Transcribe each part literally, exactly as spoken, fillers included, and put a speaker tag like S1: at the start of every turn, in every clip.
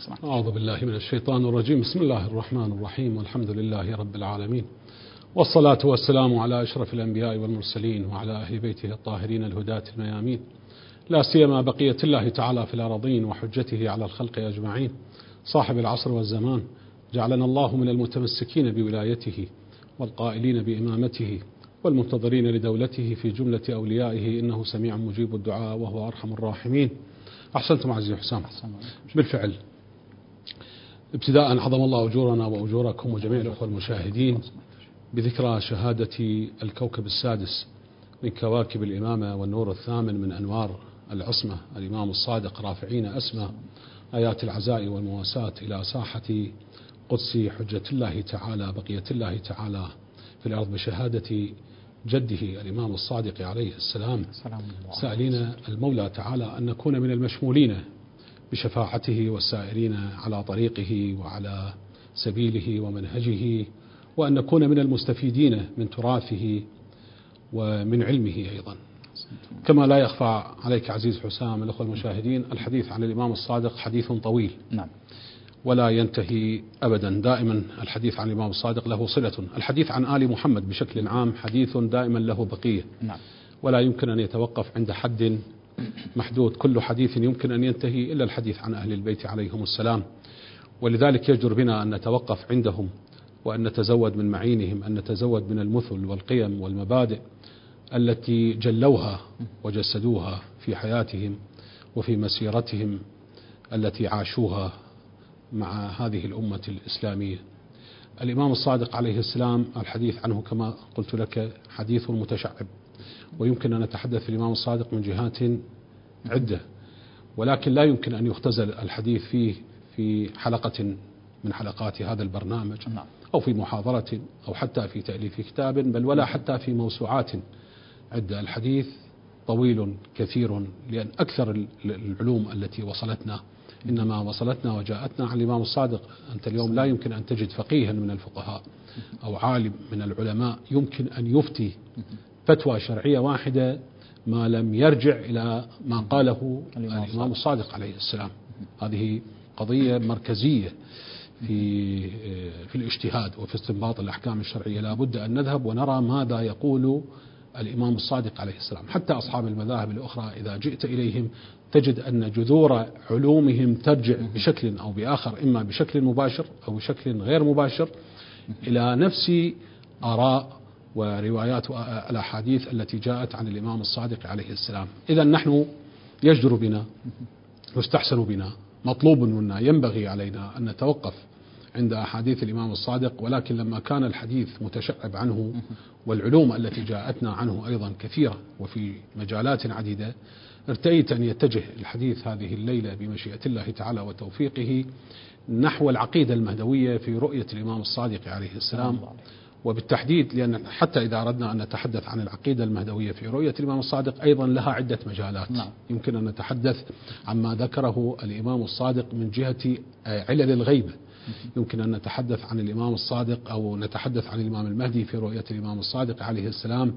S1: أعوذ بالله من الشيطان الرجيم. بسم الله الرحمن الرحيم، والحمد لله رب العالمين، والصلاة والسلام على أشرف الأنبياء والمرسلين وعلى أهل بيته الطاهرين الهداة الميامين، لا سيما بقية الله تعالى في الأراضين وحجته على الخلق أجمعين، صاحب العصر والزمان. جعلنا الله من المتمسكين بولايته والقائلين بإمامته والمنتظرين لدولته في جملة أوليائه، إنه سميع مجيب الدعاء وهو أرحم الراحمين. أحسنتم عزيزي حسام. بالفعل ابتداء عظم الله أجورنا وأجوركم وجميع الأخوة المشاهدين بذكرى شهادة الكوكب السادس من كواكب الإمامة والنور الثامن من أنوار العصمة، الإمام الصادق، رافعين أسمى آيات العزاء والمواساة إلى ساحة قدس حجة الله تعالى، بقية الله تعالى في الأرض، بشهادة جده الإمام الصادق عليه السلام، سائلين المولى تعالى أن نكون من المشمولين بشفاعته والسائرين على طريقه وعلى سبيله ومنهجه، وأن نكون من المستفيدين من تراثه ومن علمه أيضا. كما لا يخفى عليك عزيز حسام الأخوة المشاهدين، الحديث عن الإمام الصادق حديث طويل، نعم، ولا ينتهي أبدا. دائما الحديث عن الإمام الصادق له صلة. الحديث عن آل محمد بشكل عام حديث دائما له بقية، نعم، ولا يمكن أن يتوقف عند حد محدود. كل حديث يمكن أن ينتهي إلا الحديث عن أهل البيت عليهم السلام، ولذلك يجدر بنا أن نتوقف عندهم وأن نتزود من معينهم، أن نتزود من المثل والقيم والمبادئ التي جلوها وجسدوها في حياتهم وفي مسيرتهم التي عاشوها مع هذه الأمة الإسلامية. الإمام الصادق عليه السلام الحديث عنه كما قلت لك حديث متشعب، ويمكن أن نتحدث في الإمام الصادق من جهات عدة، ولكن لا يمكن أن يختزل الحديث فيه في حلقة من حلقات هذا البرنامج، أو في محاضرة، أو حتى في تأليف كتاب، بل ولا حتى في موسوعات عدة. الحديث طويل كثير، لأن أكثر العلوم التي وصلتنا إنما وصلتنا وجاءتنا عن الإمام الصادق. أنت اليوم لا يمكن أن تجد فقيها من الفقهاء أو عالم من العلماء يمكن أن يفتي فتوى شرعية واحدة ما لم يرجع إلى ما قاله الإمام الصادق عليه السلام. هذه قضية مركزية في في الاجتهاد وفي استنباط الأحكام الشرعية. لا بد أن نذهب ونرى ماذا يقول الإمام الصادق عليه السلام. حتى أصحاب المذاهب الأخرى إذا جئت إليهم تجد أن جذور علومهم ترجع بشكل أو بآخر، إما بشكل مباشر أو بشكل غير مباشر، إلى نفس آراء وروايات الأحاديث التي جاءت عن الإمام الصادق عليه السلام. إذا نحن يجدر بنا، يستحسن بنا، مطلوب منا، ينبغي علينا أن نتوقف عند أحاديث الإمام الصادق. ولكن لما كان الحديث متشعب عنه والعلوم التي جاءتنا عنه أيضا كثيرة وفي مجالات عديدة، ارتأيت أن يتجه الحديث هذه الليلة بمشيئة الله تعالى وتوفيقه نحو العقيدة المهدوية في رؤية الإمام الصادق عليه السلام، وبالتحديد لأن حتى إذا أردنا أن نتحدث عن العقيدة المهدوية في رؤية الإمام الصادق أيضا لها عدة مجالات. نعم. يمكن أن نتحدث عما ذكره الإمام الصادق من جهة علل الغيبة، يمكن أن نتحدث عن الإمام الصادق أو نتحدث عن الإمام المهدي في رؤية الإمام الصادق عليه السلام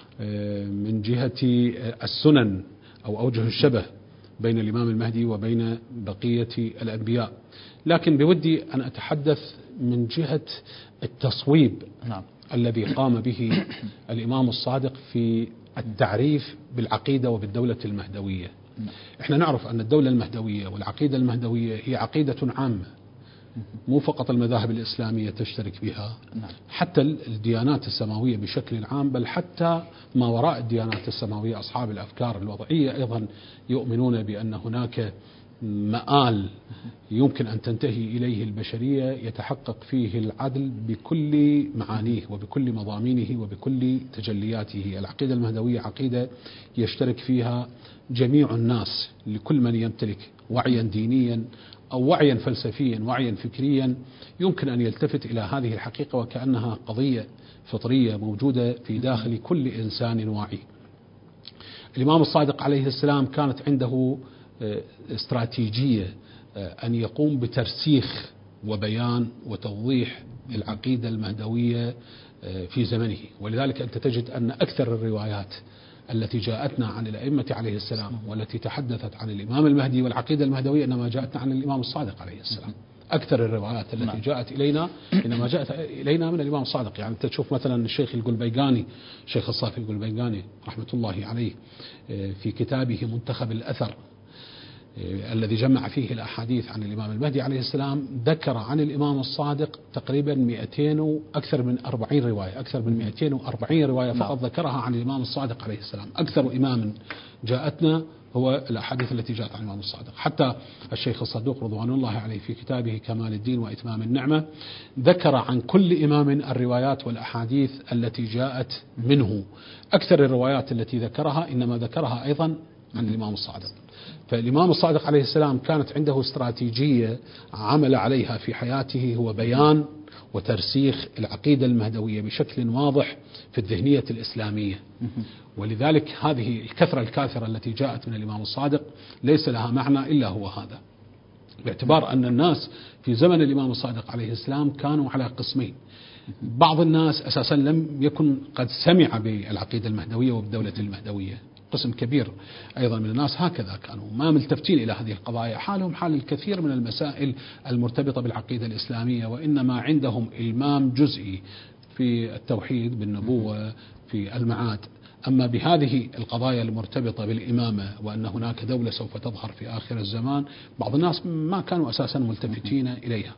S1: من جهة السنن أو أوجه الشبه بين الإمام المهدي وبين بقية الأنبياء. لكن بودي أن أتحدث من جهة التصويب، نعم، الذي قام به الإمام الصادق في التعريف بالعقيدة وبالدولة المهدوية. نعم. احنا نعرف أن الدولة المهدوية والعقيدة المهدوية هي عقيدة عامة، مو فقط المذاهب الإسلامية تشترك بها، نعم، حتى الديانات السماوية بشكل عام، بل حتى ما وراء الديانات السماوية أصحاب الأفكار الوضعية أيضا يؤمنون بأن هناك مآل يمكن أن تنتهي إليه البشرية يتحقق فيه العدل بكل معانيه وبكل مضامينه وبكل تجلياته. العقيدة المهدوية عقيدة يشترك فيها جميع الناس، لكل من يمتلك وعيا دينيا أو وعيا فلسفيا، وعيا فكريا، يمكن أن يلتفت إلى هذه الحقيقة وكأنها قضية فطرية موجودة في داخل كل إنسان واعي. الإمام الصادق عليه السلام كانت عنده استراتيجية أن يقوم بترسيخ وبيان وتوضيح العقيدة المهدوية في زمنه، ولذلك أنت تجد أن أكثر الروايات التي جاءتنا عن الأئمة عليه السلام والتي تحدثت عن الإمام المهدي والعقيدة المهدوية إنما جاءتنا عن الإمام الصادق عليه السلام. أكثر الروايات التي جاءت إلينا إنما جاءت إلينا من الإمام الصادق. يعني أنت تشوف مثلا الشيخ القلبيقاني، الشيخ الصافي القلبيقاني رحمة الله عليه في كتابه منتخب الأثر الذي جمع فيه الأحاديث عن الإمام المهدي عليه السلام، ذكر عن الإمام الصادق تقريبا مئتين وأكثر من أربعين رواية، أكثر من مئتين وأربعين رواية فقط ذكرها عن الإمام الصادق عليه السلام. أكثر إمام جاءتنا هو الأحاديث التي جاءت عن الإمام الصادق. حتى الشيخ الصدوق رضوان الله عليه في كتابه كمال الدين وإتمام النعمة ذكر عن كل إمام الروايات والأحاديث التي جاءت منه. أكثر الروايات التي ذكرها إنما ذكرها أيضا عن الإمام الصادق. فالإمام الصادق عليه السلام كانت عنده استراتيجية عمل عليها في حياته، هو بيان وترسيخ العقيدة المهدوية بشكل واضح في الذهنية الإسلامية. ولذلك هذه الكثرة الكاثرة التي جاءت من الإمام الصادق ليس لها معنى إلا هو هذا، باعتبار أن الناس في زمن الإمام الصادق عليه السلام كانوا على قسمين. بعض الناس أساسا لم يكن قد سمع بالعقيدة المهدوية وبالدولة المهدوية، قسم كبير أيضا من الناس هكذا كانوا ما ملتفتين إلى هذه القضايا، حالهم حال الكثير من المسائل المرتبطة بالعقيدة الإسلامية، وإنما عندهم إلمام جزئي في التوحيد بالنبوة في المعاد. أما بهذه القضايا المرتبطة بالإمامة وأن هناك دولة سوف تظهر في آخر الزمان، بعض الناس ما كانوا أساسا ملتفتين إليها.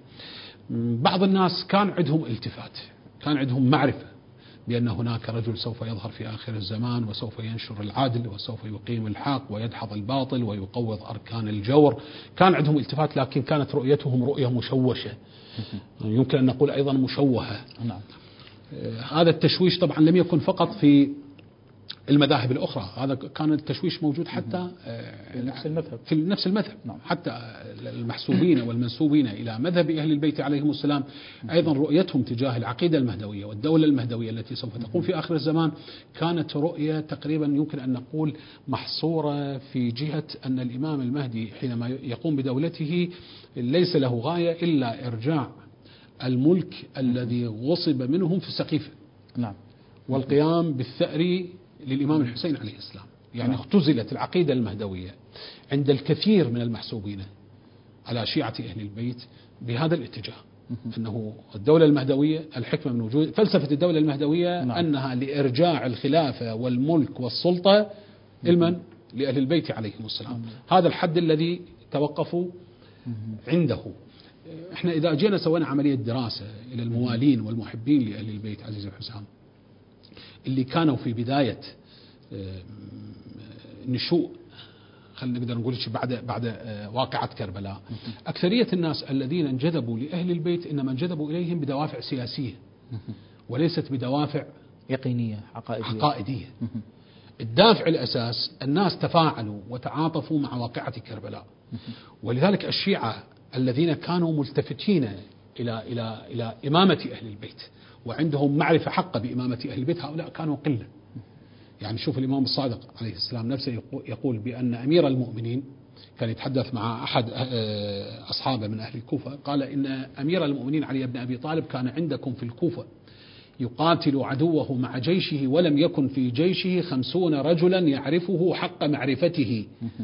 S1: بعض الناس كان عندهم التفات، كان عندهم معرفة بأن هناك رجل سوف يظهر في آخر الزمان وسوف ينشر العدل وسوف يقيم الحق ويدحض الباطل ويقوض أركان الجور. كان عندهم التفات، لكن كانت رؤيتهم رؤية مشوشة، يمكن أن نقول أيضا مشوهة.
S2: نعم.
S1: هذا التشويش طبعا لم يكن فقط في المذاهب الأخرى، هذا كان التشويش موجود حتى
S2: في نفس المذهب
S1: في نفس المذهب
S2: نعم.
S1: حتى المحسوبين والمنسوبين إلى مذهب أهل البيت عليهم السلام أيضا رؤيتهم تجاه العقيدة المهدوية والدولة المهدوية التي سوف تقوم في آخر الزمان كانت رؤية تقريبا يمكن أن نقول محصورة في جهة أن الإمام المهدي حينما يقوم بدولته ليس له غاية إلا إرجاع الملك الذي غصب منهم في السقيفة
S2: نعم.
S1: والقيام بالثأر للإمام الحسين عليه السلام. يعني اختزلت العقيدة المهدوية عند الكثير من المحسوبين على شيعة أهل البيت بهذا الاتجاه، أنه الدولة المهدوية الحكمة من وجود فلسفة الدولة المهدوية نعم. أنها لإرجاع الخلافة والملك والسلطة المن لأهل البيت عليهم السلام. هذا الحد الذي توقفوا عنده. احنا إذا جينا سوينا عملية دراسة إلى الموالين والمحبين لأهل البيت عزيز الحسام اللي كانوا في بداية نشوء، خلينا نقدر نقول بعد بعد واقعة كربلاء، أكثرية الناس الذين انجذبوا لأهل البيت إنما انجذبوا إليهم بدوافع سياسية وليست بدوافع
S2: يقينية عقائدية,
S1: عقائدية. الدافع الأساس الناس تفاعلوا وتعاطفوا مع واقعة كربلاء، ولذلك الشيعة الذين كانوا ملتفتين إلى إلى إلى إمامة أهل البيت وعندهم معرفة حقة بإمامة أهل البيت هؤلاء كانوا قلة. يعني شوف الإمام الصادق عليه السلام نفسه يقول بأن أمير المؤمنين كان يتحدث مع أحد أصحابه من أهل الكوفة، قال إن أمير المؤمنين علي بن أبي طالب كان عندكم في الكوفة يقاتل عدوه مع جيشه ولم يكن في جيشه خمسون رجلا يعرفه حق معرفته.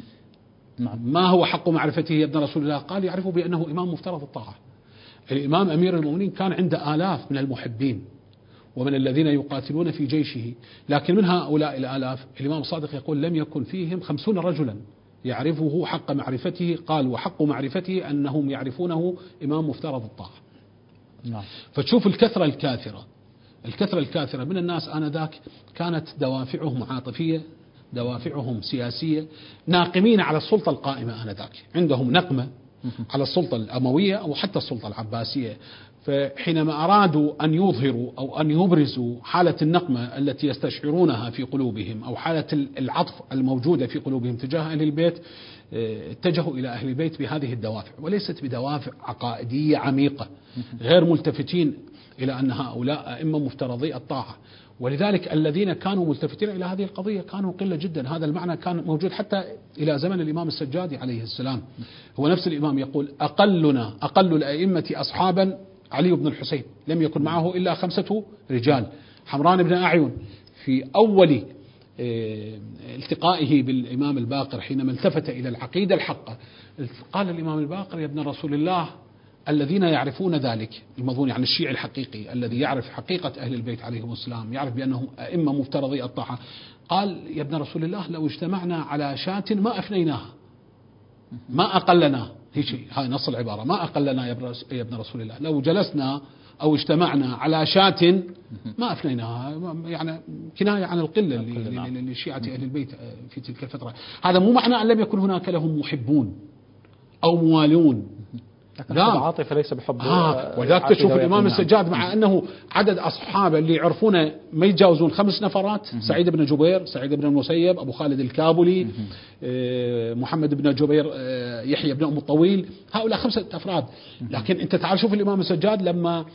S1: ما هو حق معرفته يا ابن رسول الله؟ قال يعرفه بأنه إمام مفترض الطاعة. الإمام أمير المؤمنين كان عنده آلاف من المحبين ومن الذين يقاتلون في جيشه، لكن من هؤلاء الآلاف الإمام الصادق يقول لم يكن فيهم خمسون رجلا يعرفه حق معرفته. قال وحق معرفته أنهم يعرفونه إمام مفترض الطاعة.
S2: نعم.
S1: فتشوف الكثرة الكاثرة الكثرة الكاثرة من الناس آنذاك كانت دوافعهم عاطفية، دوافعهم سياسية، ناقمين على السلطة القائمة آنذاك، عندهم نقمة على السلطة الأموية أو حتى السلطة العباسية. فحينما أرادوا أن يظهروا أو أن يبرزوا حالة النقمة التي يستشعرونها في قلوبهم أو حالة العطف الموجودة في قلوبهم تجاه أهل البيت، اتجهوا إلى أهل البيت بهذه الدوافع وليست بدوافع عقائدية عميقة، غير ملتفتين إلى أن هؤلاء أئمة مفترضي الطاعة. ولذلك الذين كانوا ملتفتين إلى هذه القضية كانوا قلة جدا. هذا المعنى كان موجود حتى إلى زمن الإمام السجادي عليه السلام. هو نفس الإمام يقول أقلنا أقل الأئمة أصحابا علي بن الحسين، لم يكن معه إلا خمسة رجال، حمران بن أعين في أول التقائه بالإمام الباقر حينما التفت إلى العقيدة الحقة، قال الإمام الباقر: يا ابن رسول الله، الذين يعرفون ذلك، المظون يعني الشيعي الحقيقي الذي يعرف حقيقة أهل البيت عليهم السلام، يعرف بأنهم أئمة مفترضي الطاعة، قال: يا ابن رسول الله، لو اجتمعنا على شاة ما أفنيناها، ما أقلنا، هي شيء، هاي نص العبارة، ما أقلنا يا ابن رسول الله، لو جلسنا أو اجتمعنا على شاة ما أفنيناها، يعني كناية عن القلة لشيعة أهل البيت في تلك الفترة. هذا مو معنى أن لم يكن هناك لهم محبون أو موالون،
S2: لا، عاطفة ليس بحب.
S1: آه ولذلك تشوف الإمام السجاد مع أنه عدد أصحابه اللي يعرفونه ما يتجاوزون خمس نفرات: سعيد بن جبير، سعيد بن المسيب، أبو خالد الكابلي، آه محمد بن جبير، آه يحيى بن أم الطويل، هؤلاء خمسة أفراد. لكن أنت تعال شوف الإمام السجاد لما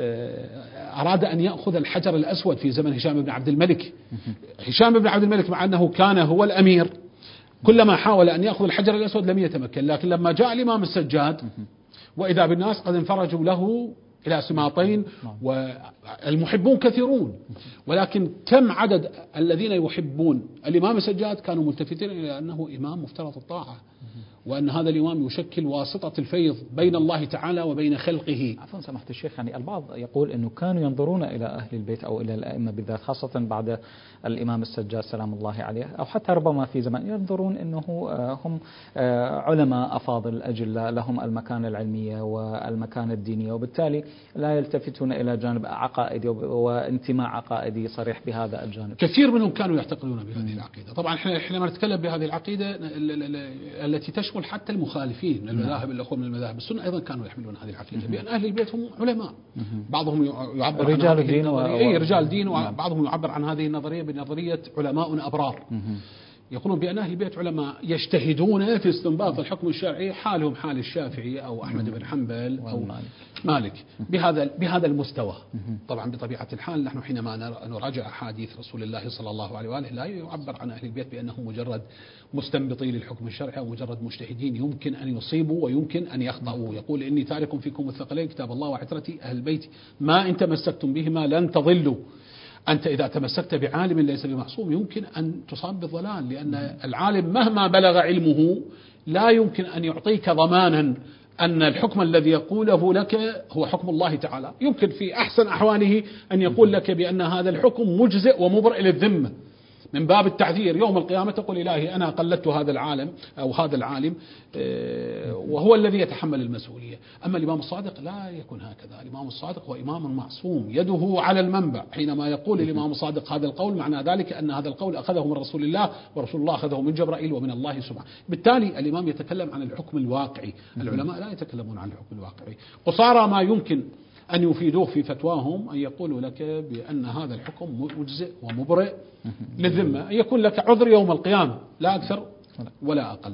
S1: آه أراد أن يأخذ الحجر الأسود في زمن هشام بن عبد الملك. هشام بن عبد الملك مع أنه كان هو الأمير، كلما حاول أن يأخذ الحجر الأسود لم يتمكن، لكن لما جاء الإمام السجاد وإذا بالناس قد انفرجوا له إلى سماطين، والمحبون كثيرون، ولكن كم عدد الذين يحبون الإمام السجاد كانوا ملتفتين إلى أنه إمام مفترض الطاعة، وأن هذا الإمام يشكل واسطة الفيض بين الله تعالى وبين خلقه.
S2: عفوا سمحت الشيخ، يعني البعض يقول أنه كانوا ينظرون إلى أهل البيت أو إلى الأئمة بالذات، خاصة بعد الإمام السجاد سلام الله عليه، أو حتى ربما في زمان، ينظرون أنه هم علماء أفاضل أجلاء لهم المكانة العلمية والمكانة الدينية، وبالتالي لا يلتفتون إلى جانب عقائدي وانتماء عقائدي صريح بهذا الجانب.
S1: كثير منهم كانوا يعتقدون بهذه العقيدة. طبعا احنا حينما نتكلم بهذه العقيدة التي تشمل حتى المخالفين من المذاهب الأخوة من المذاهب السنة أيضا كانوا يحملون هذه العقيدة بأن أهل البيت هم علماء، بعضهم يعبر عن
S2: رجال الدين
S1: و... أي رجال دين، وبعضهم يعبر عن هذه النظرية بنظرية علماء أبرار، يقولون بأن أهل البيت علماء يجتهدون في استنباط الحكم الشرعي، حالهم حال الشافعي أو أحمد بن حنبل أو مالك بهذا بهذا المستوى. طبعا بطبيعة الحال نحن حينما نراجع أحاديث رسول الله صلى الله عليه وآله لا يعبر عن أهل البيت بأنهم مجرد مستنبطي للحكم الشرعي أو مجرد مجتهدين يمكن أن يصيبوا ويمكن أن يخطئوا. يقول: إني تارك فيكم الثقلين كتاب الله وعترتي أهل البيت ما إن تمسكتم بهما لن تضلوا. أنت إذا تمسكت بعالم ليس بمعصوم يمكن أن تصاب بالضلال، لأن العالم مهما بلغ علمه لا يمكن أن يعطيك ضمانا أن الحكم الذي يقوله لك هو حكم الله تعالى. يمكن في أحسن أحواله أن يقول لك بأن هذا الحكم مجزئ ومبرئ للذمة من باب التعذير، يوم القيامة تقول: إلهي أنا قلدت هذا العالم أو هذا العالم وهو الذي يتحمل المسؤولية. أما الإمام الصادق لا يكون هكذا، الإمام الصادق هو إمام معصوم يده على المنبع، حينما يقول الإمام الصادق هذا القول معنى ذلك أن هذا القول أخذه من رسول الله، ورسول الله أخذه من جبرائيل ومن الله سبحانه. بالتالي الإمام يتكلم عن الحكم الواقعي، العلماء لا يتكلمون عن الحكم الواقعي. قصارى ما يمكن أن يفيدوه في فتواهم أن يقولوا لك بأن هذا الحكم مجزئ ومبرئ للذمة، أن يكون لك عذر يوم القيامة لا أكثر ولا أقل.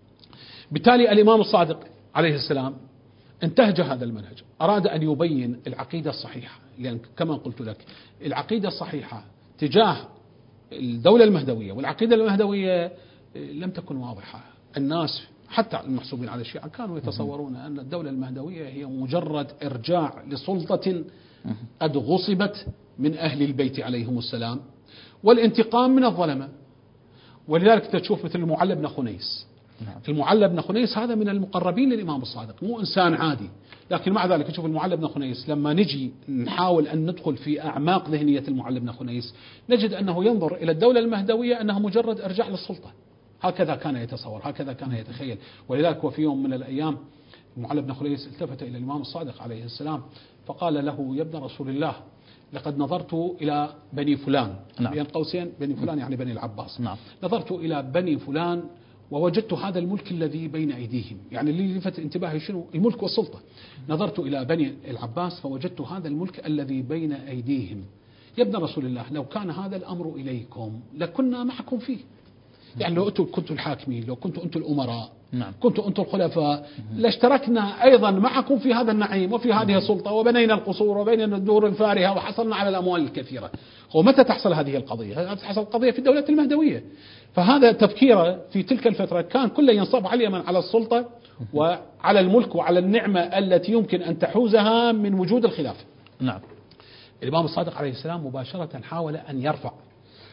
S1: بالتالي الإمام الصادق عليه السلام انتهج هذا المنهج، أراد أن يبين العقيدة الصحيحة، لأن كما قلت لك العقيدة الصحيحة تجاه الدولة المهدوية والعقيدة المهدوية لم تكن واضحة. الناس حتى المحسوبين على الشيعة كانوا يتصورون أن الدولة المهدوية هي مجرد إرجاع لسلطة قد غصبت من أهل البيت عليهم السلام والانتقام من الظلمة. ولذلك تشوف مثل المعلى بن خنيس. المعلى بن خنيس هذا من المقربين للإمام الصادق، مو إنسان عادي، لكن مع ذلك تشوف المعلى بن خنيس لما نجي نحاول أن ندخل في أعماق ذهنية المعلى بن خنيس نجد أنه ينظر إلى الدولة المهدوية أنها مجرد إرجاع للسلطة، هكذا كان يتصور، هكذا كان يتخيل. ولذلك وفي يوم من الأيام المعلى بن خنيس التفت إلى الإمام الصادق عليه السلام فقال له: يا ابن رسول الله، لقد نظرت إلى بني فلان، نعم. بين قوسين بني فلان يعني بني العباس، نعم. نظرت إلى بني فلان ووجدت هذا الملك الذي بين أيديهم، يعني اللي لفت انتباهي شنو؟ الملك والسلطة. نظرت إلى بني العباس فوجدت هذا الملك الذي بين أيديهم. يا ابن رسول الله، لو كان هذا الأمر إليكم لكنا معكم فيه، يعني لو أنتم كنتوا الحاكمين، لو كنتوا أنتم الأمراء، نعم. كنتوا أنتم الخلفاء، لاشتركنا أيضا معكم في هذا النعيم وفي هذه السلطة، وبنينا القصور وبنينا الدور الفارهة وحصلنا على الأموال الكثيرة. ومتى تحصل هذه القضية؟ تحصل القضية في الدولة المهدوية. فهذا تفكيره في تلك الفترة كان كله ينصب على من على السلطة وعلى الملك وعلى النعمة التي يمكن أن تحوزها من وجود الخلافة.
S2: نعم.
S1: الإمام الصادق عليه السلام مباشرة حاول أن يرفع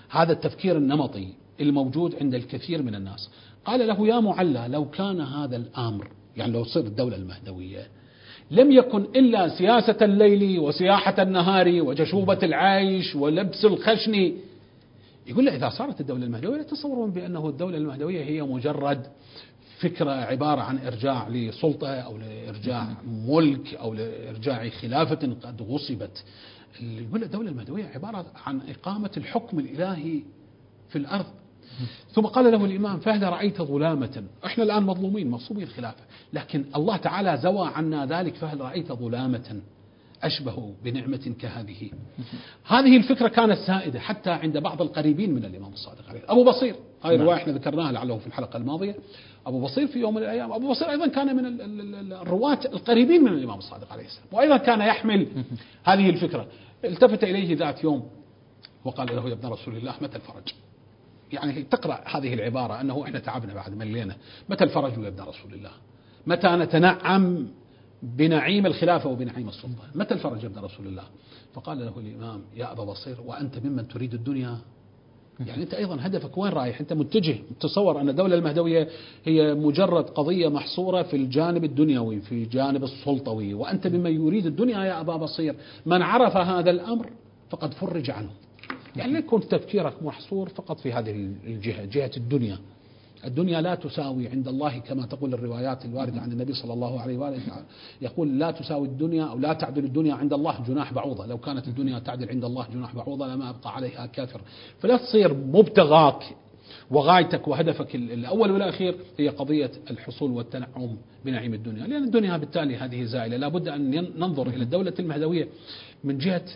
S1: هذا التفكير النمطي الموجود عند الكثير من الناس. قال له يا معلى لو كان هذا الأمر، يعني لو صير الدولة المهدوية، لم يكن إلا سياسة الليل وسياحة النهار وجشوبة العيش ولبس الخشن. يقول له إذا صارت الدولة المهدوية تصورون بأنه الدولة المهدوية هي مجرد فكرة عبارة عن إرجاع لسلطة أو لإرجاع ملك أو لإرجاع خلافة قد غصبت. يقول الدولة المهدوية عبارة عن إقامة الحكم الإلهي في الأرض. ثم قال له الإمام فهل رأيت ظلامة، إحنا الآن مظلومين مغصوبين الخلافة، لكن الله تعالى زوى عنا ذلك، فهل رأيت ظلامة أشبه بنعمة كهذه؟ هذه الفكرة كانت سائدة حتى عند بعض القريبين من الإمام الصادق عليه. أبو بصير، هاي الرواية احنا ذكرناها لعله في الحلقة الماضية. أبو بصير في يوم من الأيام، أبو بصير أيضا كان من الرواة القريبين من الإمام الصادق عليه السلام، وأيضا كان يحمل هذه الفكرة. التفت إليه ذات يوم وقال له يا ابن رسول الله متى الفرج؟ يعني تقرأ هذه العبارة أنه إحنا تعبنا بعد ملينا، متى الفرج يا ابن رسول الله؟ متى نتنعم بنعيم الخلافة وبنعيم السلطة؟ متى الفرج يا ابن رسول الله؟ فقال له الإمام يا أبا بصير وأنت ممن تريد الدنيا؟ يعني أنت أيضا هدفك وين رايح؟ أنت متجه تصور أن الدولة المهدوية هي مجرد قضية محصورة في الجانب الدنيوي في الجانب السلطوي، وأنت ممن يريد الدنيا يا أبا بصير. من عرف هذا الأمر فقد فرج عنه. يعني لا يكون تفكيرك محصور فقط في هذه الجهة، جهة الدنيا. الدنيا لا تساوي عند الله كما تقول الروايات الواردة عن النبي صلى الله عليه وآله، يقول لا تساوي الدنيا أو لا تعدل الدنيا عند الله جناح بعوضة. لو كانت الدنيا تعدل عند الله جناح بعوضة لما أبقى عليها كافر. فلا تصير مبتغاك وغايتك وهدفك الأول والأخير هي قضية الحصول والتنعم بنعيم الدنيا، لأن الدنيا بالتالي هذه زائلة. لا بد أن ننظر إلى الدولة المهدوية من جهة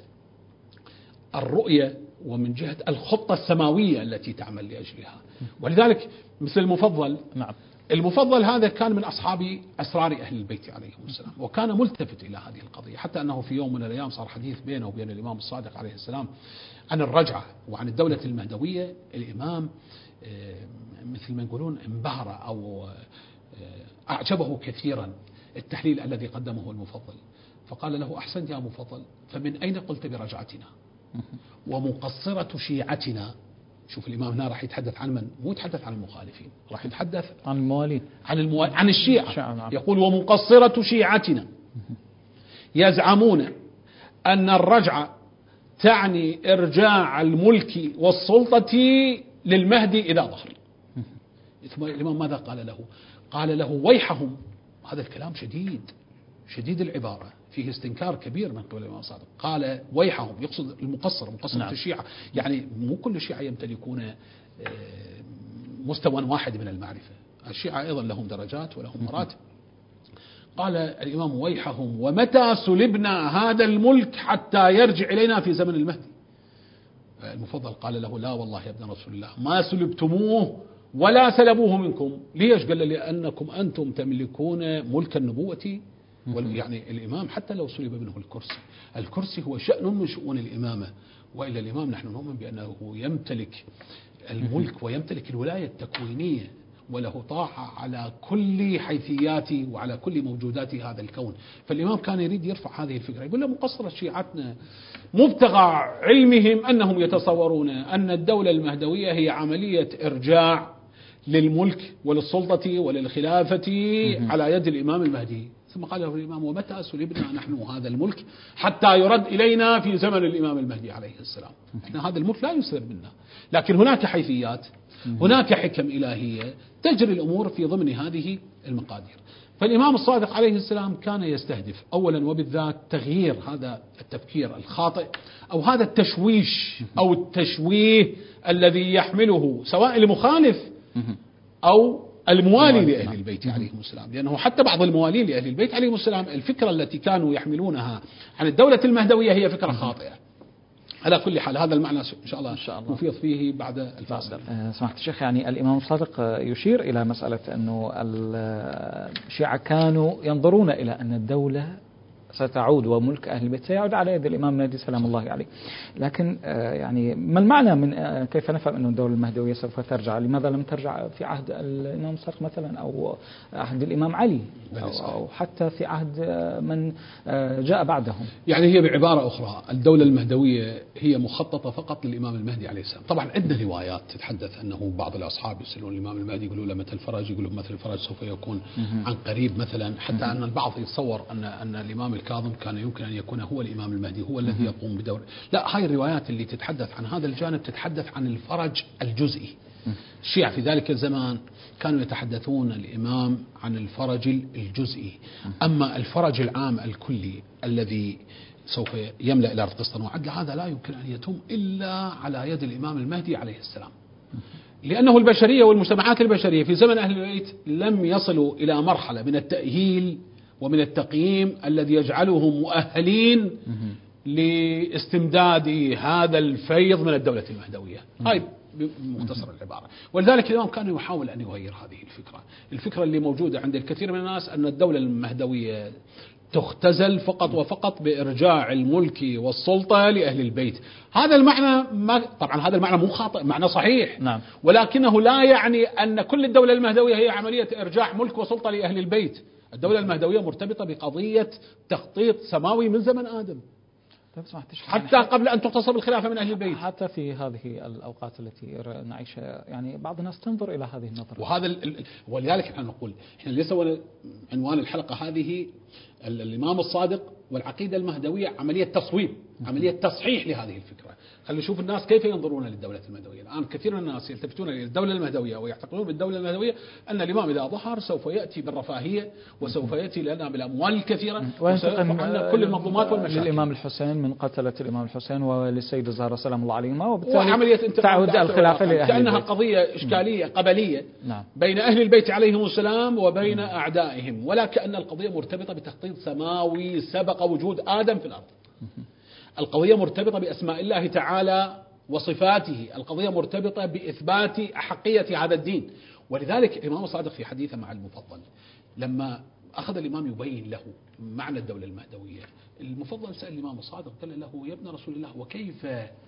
S1: الرؤية ومن جهة الخطة السماوية التي تعمل لأجلها. ولذلك مثل المفضل،
S2: نعم،
S1: المفضل هذا كان من أصحاب أسرار أهل البيت عليهم السلام، وكان ملتفت إلى هذه القضية، حتى أنه في يوم من الأيام صار حديث بينه وبين الإمام الصادق عليه السلام عن الرجعة وعن الدولة المهدوية. الإمام مثل ما يقولون انبهر أو أعجبه كثيرا التحليل الذي قدمه المفضل، فقال له أحسنت يا مفضل، فمن أين قلت برجعتنا ومقصرة شيعتنا؟ شوف الإمام هنا راح يتحدث عن من؟ مو يتحدث عن المخالفين، راح يتحدث
S2: عن الموالين،
S1: عن, المو... عن الشيعة. يقول ومقصرة شيعتنا يزعمون أن الرجعة تعني إرجاع الملك والسلطة للمهدي إذا ظهر. ثم الإمام ماذا قال له؟ قال له ويحهم. هذا الكلام شديد شديد العبارة، فيه استنكار كبير من قبل الإمام الصادق. قال ويحهم، يقصد المقصر مقصرة نعم. الشيعة، يعني مو كل الشيعة يمتلكون مستوى واحد من المعرفة، الشيعة أيضا لهم درجات ولهم مراتب. قال الإمام ويحهم ومتى سلبنا هذا الملك حتى يرجع إلينا في زمن المهدي؟ المفضل قال له لا والله يا ابن رسول الله ما سلبتموه ولا سلبوه منكم. ليش؟ قال لأنكم أنتم تملكون ملك النبوة. يعني الإمام حتى لو سلب منه الكرسي، الكرسي هو شأن من شؤون الإمامة، وإلى الإمام نحن نؤمن بأنه يمتلك الملك ويمتلك الولاية التكوينية، وله طاعة على كل حيثيات وعلى كل موجودات هذا الكون. فالإمام كان يريد يرفع هذه الفكرة، يقول له مقصرة شيعتنا مبتغى علمهم أنهم يتصورون أن الدولة المهدوية هي عملية إرجاع للملك وللسلطة وللخلافة على يد الإمام المهدي. ثم قال له الإمام ومتى سلبنا نحن هذا الملك حتى يرد إلينا في زمن الإمام المهدي عليه السلام؟ احنا هذا الملك لا يسلب منا، لكن هناك حيثيات، هناك حكم إلهية تجري الأمور في ضمن هذه المقادير. فالإمام الصادق عليه السلام كان يستهدف أولا وبالذات تغيير هذا التفكير الخاطئ أو هذا التشويش أو التشويه الذي يحمله سواء المخالف أو الموالي لأهل البيت عليهم السلام، لأنه حتى بعض الموالين لأهل البيت عليهم السلام الفكرة التي كانوا يحملونها عن الدولة المهدوية هي فكرة خاطئة. على كل حال هذا المعنى إن شاء الله, إن شاء الله. نفيض فيه بعد الفاصل.
S2: سمحت الشيخ، يعني الإمام الصادق يشير إلى مسألة أنه الشيعة كانوا ينظرون إلى أن الدولة ستعود وملك أهل البيت سيعود على يد الإمام المهدي سلام الله عليه. لكن يعني ما المعنى من كيف نفهم أن الدولة المهدوية سوف ترجع؟ لماذا لم ترجع في عهد الإمام الصادق مثلا أو عهد الإمام علي أو حتى في عهد من جاء بعدهم؟
S1: يعني هي بعبارة أخرى الدولة المهدوية هي مخططة فقط للإمام المهدي عليه السلام. طبعا عندنا روايات تتحدث أنه بعض الأصحاب يسألون الإمام المهدي يقولوا له متى الفرج، يقولوا مثل الفرج سوف يكون عن قريب مثلا، حتى أن البعض يتصور أن أن الإمام الكاظم كان يمكن أن يكون هو الإمام المهدي، هو الذي يقوم بدور. لا، هاي الروايات اللي تتحدث عن هذا الجانب تتحدث عن الفرج الجزئي. الشيعة في ذلك الزمان كانوا يتحدثون الإمام عن الفرج الجزئي، أما الفرج العام الكلي الذي سوف يملأ الأرض قسطا وعدلا هذا لا يمكن أن يتم إلا على يد الإمام المهدي عليه السلام، لأنه البشرية والمجتمعات البشرية في زمن أهل البيت لم يصلوا إلى مرحلة من التأهيل ومن التقييم الذي يجعلهم مؤهلين لاستمداد هذا الفيض من الدولة المهدوية. هاي بمختصر العبارة. ولذلك اليوم كان يحاول أن يغير هذه الفكرة الفكرة اللي موجودة عند الكثير من الناس أن الدولة المهدوية تختزل فقط وفقط بإرجاع الملك والسلطة لأهل البيت. هذا المعنى ما طبعا هذا المعنى مو خاطئ، معنى صحيح،
S2: نعم.
S1: ولكنه لا يعني أن كل الدولة المهدوية هي عملية إرجاع ملك وسلطة لأهل البيت. الدولة المهدوية مرتبطة بقضية تخطيط سماوي من زمن آدم، حتى قبل أن تغتصب الخلافة من أهل البيت.
S2: حتى في هذه الأوقات التي نعيشها يعني بعض الناس تنظر إلى هذه النظرة،
S1: وهذا ال... ولذلك احنا نقول احنا ليس عنوان الحلقة هذه الإمام الصادق والعقيدة المهدوية عملية تصويب، عملية تصحيح لهذه الفكرة. خلينا نشوف الناس كيف ينظرون للدولة المهدوية. الآن كثير من الناس يلتفتون إلى الدولة المهدوية ويعتقدون بالدولة المهدوية أن الإمام إذا ظهر سوف يأتي بالرفاهية وسوف يأتي لنا بالأموال الكثيرة وسيرفع عنا كل المنظومات والمشاكل.
S2: للإمام الحسين من قتلة الإمام الحسين وللسيدة الزهراء سلام الله عليهما،
S1: وبالتالي
S2: تعود الخلافة لأهل
S1: كأنها
S2: البيت.
S1: قضية إشكالية قبلية
S2: نعم.
S1: بين أهل البيت عليهم السلام وبين أعدائهم، ولا كأن القضية مرتبطة بتخطيط سماوي سبق وجود آدم في الأرض. القضية مرتبطة بأسماء الله تعالى وصفاته، القضية مرتبطة بإثبات أحقية هذا الدين. ولذلك الإمام الصادق في حديثه مع المفضل لما أخذ الإمام يبين له معنى الدولة المهدوية، المفضل سأل الإمام الصادق قال له يا ابن رسول الله وكيف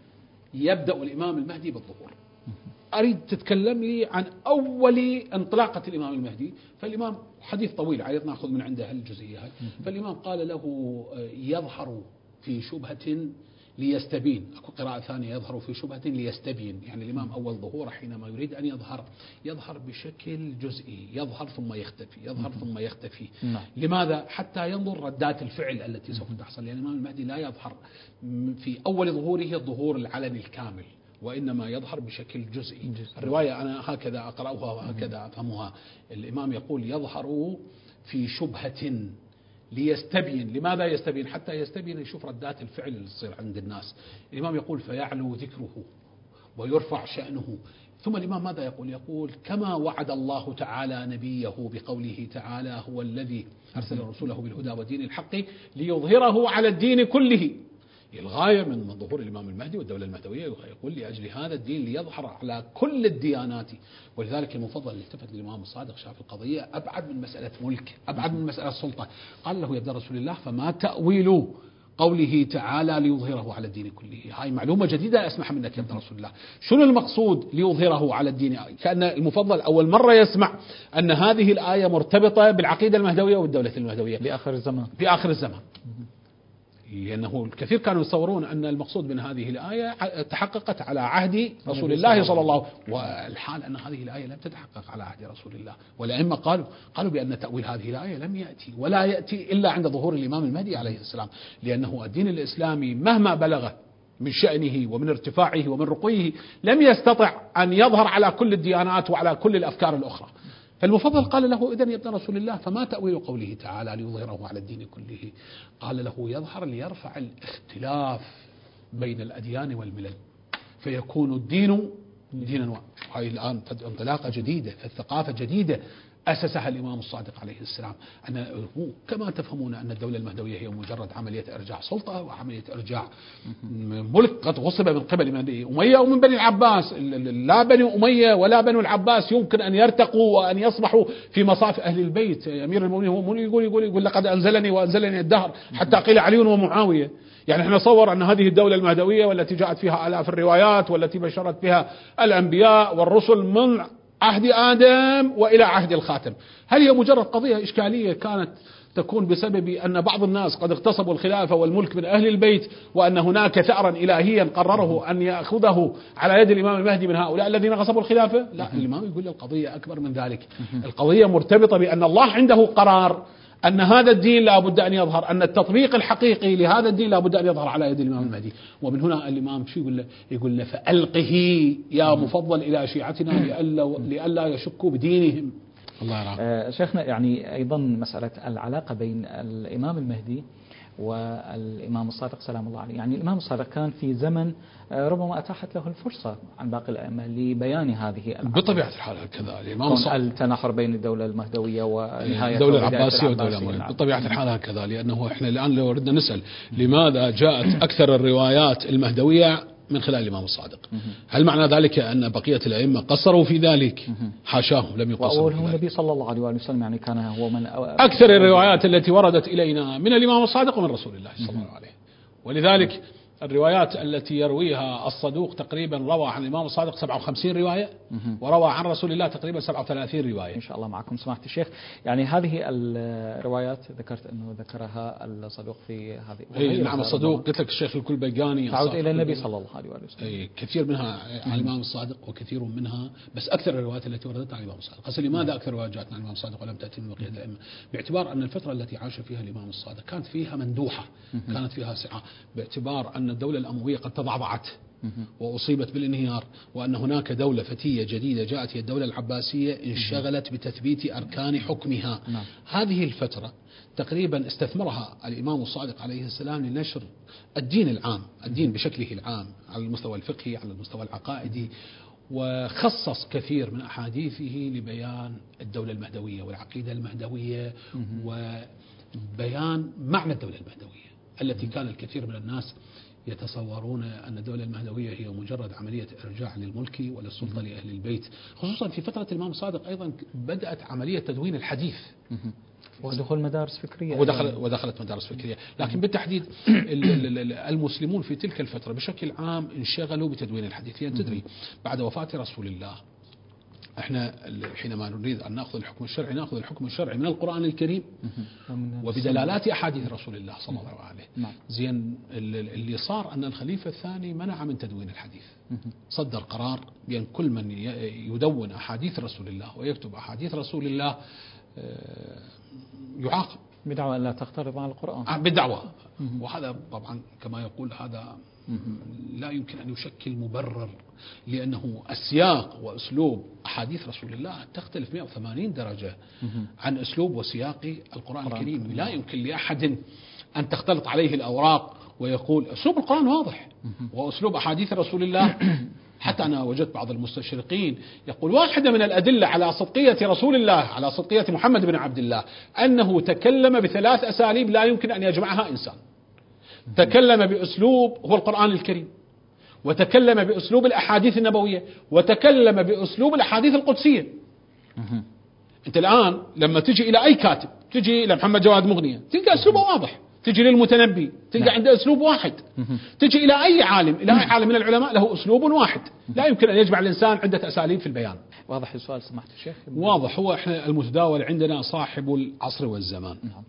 S1: يبدأ الإمام المهدي بالظهور؟ أريد تتكلم لي عن أول انطلاقة الإمام المهدي. فالإمام حديث طويل عايز نأخذ من عنده هالجزئية هاي. فالإمام قال له يظهر في شبهة ليستبين، أكو قراءة ثانية يظهر في شبهة ليستبين، يعني الإمام أول ظهوره حينما يريد أن يظهر يظهر بشكل جزئي، يظهر ثم يختفي، يظهر ثم يختفي. لماذا؟ حتى ينظر ردات الفعل التي سوف تحصل. يعني الإمام المهدي لا يظهر في أول ظهوره الظهور العلني الكامل، وإنما يظهر بشكل جزئي. الرواية أنا هكذا أقرأها وهكذا أفهمها. الإمام يقول يظهر في شبهة ليستبين. لماذا يستبين؟ حتى يستبين يشوف ردات الفعل اللي تصير عند الناس. الإمام يقول فيعلو ذكره ويرفع شأنه. ثم الإمام ماذا يقول؟ يقول كما وعد الله تعالى نبيه بقوله تعالى هو الذي أرسل رسوله بالهدى ودين الحق ليظهره على الدين كله. الغاية من ظهور الإمام المهدي والدولة المهدوية يقول لأجل هذا الدين ليظهر على كل الديانات. ولذلك المفضل التفت للإمام الصادق شاف القضية أبعد من مسألة ملك، أبعد من مسألة سلطة. قال له يا ابن رسول الله فما تأويل قوله تعالى ليظهره على الدين كله؟ هاي معلومة جديدة أسمعها منك يا ابن رسول الله. شنو المقصود ليظهره على الدين؟ كأن المفضل أول مرة يسمع أن هذه الآية مرتبطة بالعقيدة المهدوية والدولة المهدوية
S2: بآخر الزمان.
S1: بآخر الزمان، لأنه الكثير كانوا يتصورون أن المقصود من هذه الآية تحققت على عهد رسول الله صلى الله عليه وسلم، والحال أن هذه الآية لم تتحقق على عهد رسول الله. والأئمة قالوا قالوا بأن تأويل هذه الآية لم يأتي ولا يأتي إلا عند ظهور الإمام المهدي عليه السلام، لأنه الدين الإسلامي مهما بلغ من شأنه ومن ارتفاعه ومن رقيه لم يستطع أن يظهر على كل الديانات وعلى كل الأفكار الأخرى. فالمفضل قال له إذن يا ابن رسول الله فما تأويل قوله تعالى ليظهره على الدين كله؟ قال له يظهر ليرفع الاختلاف بين الأديان والملل فيكون الدين دينا واحدا. هاي الآن انطلاقة جديدة، الثقافة جديدة أسسها الإمام الصادق عليه السلام. أن كما تفهمون أن الدولة المهدوية هي مجرد عملية إرجاع سلطة وعملية إرجاع ملك قد غصب من قبل بني أمية ومن بني العباس. لا بني أمية ولا بني العباس يمكن أن يرتقوا وأن يصبحوا في مصاف أهل البيت. أمير المؤمنين هو يقول يقول يقول لقد أنزلني وأنزلني الدهر حتى قيل علي ومعاوية. يعني احنا نصور أن هذه الدولة المهدوية والتي جاءت فيها آلاف الروايات والتي بشرت بها الأنبياء والرسل من عهد آدم وإلى عهد الخاتم، هل هي مجرد قضية إشكالية كانت تكون بسبب أن بعض الناس قد اغتصبوا الخلافة والملك من أهل البيت وأن هناك ثأرا إلهيا قرره أن يأخذه على يد الإمام المهدي من هؤلاء الذين غصبوا الخلافة؟ لا، الإمام يقول القضية أكبر من ذلك. القضية مرتبطة بأن الله عنده قرار أن هذا الدين لا بد أن يظهر، أن التطبيق الحقيقي لهذا الدين لا بد أن يظهر على يد الإمام المهدي. ومن هنا الإمام شو يقول له؟ يقول له فألقه يا مفضل إلى شيعتنا لئلا لئلا يشكوا بدينهم. الله يرحمه.
S2: آه شيخنا، يعني أيضا مسألة العلاقة بين الإمام المهدي والإمام الصادق سلام الله عليه. يعني الإمام الصادق كان في زمن ربما أتاحت له الفرصة عن باقي الأئمة لبيان هذه العقيدة.
S1: بطبيعة الحال هكذا الإمام
S2: الصادق التناحر بين الدولة المهدوية ونهاية
S1: الدولة العباسية والدولة الأموية بطبيعة الحال هكذا، لأنه إحنا الآن لو ردنا نسأل لماذا جاءت أكثر الروايات المهدوية من خلال الإمام الصادق؟ هل معنى ذلك أن بقية الأئمة قصروا في ذلك؟ حاشاهم، لم يقصروا.
S2: وأوله النبي صلى الله عليه وسلم يعني كان هو من
S1: أكثر الروايات التي وردت إلينا من الإمام الصادق ومن رسول الله صلى الله عليه. ولذلك الروايات التي يرويها الصدوق تقريبا روى عن الإمام الصادق سبعة وخمسين رواية وروى عن رسول الله تقريبا سبعة وثلاثين رواية.
S2: إن شاء الله معكم سماحة الشيخ. يعني هذه الروايات ذكرت أنه ذكرها الصدوق في هذه.
S1: أي نعم، الصدوق قلت لك الشيخ الكلبيجاني
S2: تعود إلى النبي صلى الله عليه وسلم.
S1: أي كثير منها عن الإمام الصادق وكثير منها، بس أكثر الروايات التي وردت عن الإمام الصادق. قصدي لماذا أكثر روايات جاءت عن الإمام الصادق ولم تأتي من بقية الأئمة؟ باعتبار أن الفترة التي عاش فيها الإمام الصادق كانت فيها مندوحة، كانت فيها سعة، باعتبار أن الدولة الأموية قد تضعضعت وأصيبت بالانهيار، وأن هناك دولة فتية جديدة جاءت هي الدولة العباسية انشغلت بتثبيت أركان حكمها. نعم. هذه الفترة تقريبا استثمرها الإمام الصادق عليه السلام لنشر الدين العام، الدين بشكله العام على المستوى الفقهي، على المستوى العقائدي، وخصص كثير من أحاديثه لبيان الدولة المهدوية والعقيدة المهدوية وبيان معنى الدولة المهدوية التي كان الكثير من الناس يتصورون أن الدولة المهدوية هي مجرد عملية إرجاع للملك وللسلطة لأهل البيت. خصوصا في فترة الإمام الصادق أيضا بدأت عملية تدوين الحديث
S2: ودخول مدارس فكرية
S1: ودخل ودخلت مدارس فكرية، لكن بالتحديد المسلمون في تلك الفترة بشكل عام انشغلوا بتدوين الحديث. لأن تدري بعد وفاة رسول الله احنا حينما نريد أن نأخذ الحكم الشرعي نأخذ الحكم الشرعي من القرآن الكريم وبدلالات أحاديث رسول الله صلى الله عليه. زين اللي صار أن الخليفة الثاني منع من تدوين الحديث، صدر قرار بأن كل من يدون أحاديث رسول الله ويكتب أحاديث رسول الله يعاقب
S2: بدعوى أن لا تختلط مع القرآن،
S1: بدعوى. وهذا طبعا كما يقول هذا لا يمكن أن يشكل مبرر، لأنه السياق وأسلوب أحاديث رسول الله تختلف مئة وثمانين درجة عن أسلوب وسياق القرآن الكريم. لا يمكن لأحد أن تختلط عليه الأوراق ويقول أسلوب القرآن واضح وأسلوب أحاديث رسول الله. حتى أنا وجدت بعض المستشرقين يقول واحدة من الأدلة على صدقية رسول الله، على صدقية محمد بن عبد الله، أنه تكلم بثلاث أساليب لا يمكن أن يجمعها إنسان. تكلم بأسلوب هو القرآن الكريم، وتكلم بأسلوب الأحاديث النبوية، وتكلم بأسلوب الأحاديث القدسية. أنت الآن لما تجي إلى أي كاتب، تجي إلى محمد جواد مغنية تلقى أسلوبه واضح، تجي للمتنبي تلقى نعم. عنده أسلوب واحد، تجي إلى أي عالم إلى أي عالم من العلماء له أسلوب واحد، لا يمكن أن يجمع الإنسان عدة أساليب في البيان.
S2: واضح السؤال سمحت الشيخ؟
S1: واضح. هو إحنا المتداول عندنا صاحب العصر والزمان. نعم.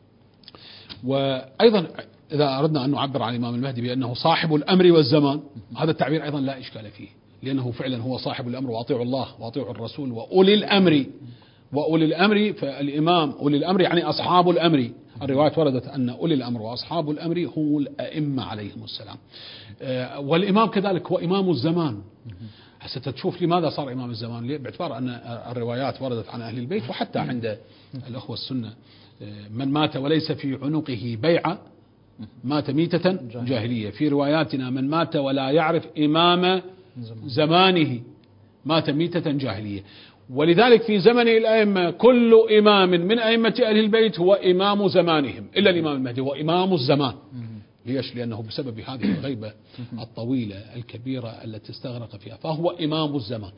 S1: وأيضا إذا أردنا أن نعبر عن الإمام المهدي بأنه صاحب الأمر والزمان، هذا التعبير أيضا لا إشكال فيه، لأنه فعلا هو صاحب الأمر، وأطيعوا الله وأطيعوا الرسول وأولي الأمر. وأولي الأمر فالإمام أولي الأمر يعني أصحاب الأمر. الروايات وردت أن أولي الأمر وأصحاب الأمر هم الأئمة عليهم السلام. والإمام كذلك هو إمام الزمان. حتى تشوف لماذا صار إمام الزمان، باعتبار أن الروايات وردت عن أهل البيت وحتى عند الأخوة السنة من مات وليس في عنقه بيعة مات ميتة جاهلية. في رواياتنا من مات ولا يعرف إمام زمانه مات ميتة جاهلية. ولذلك في زمن الأئمة كل إمام من أئمة أهل البيت هو إمام زمانهم إلا الإمام المهدي هو إمام الزمان. ليش؟ لأنه بسبب هذه الغيبة الطويلة الكبيرة التي استغرق فيها فهو إمام الزمان.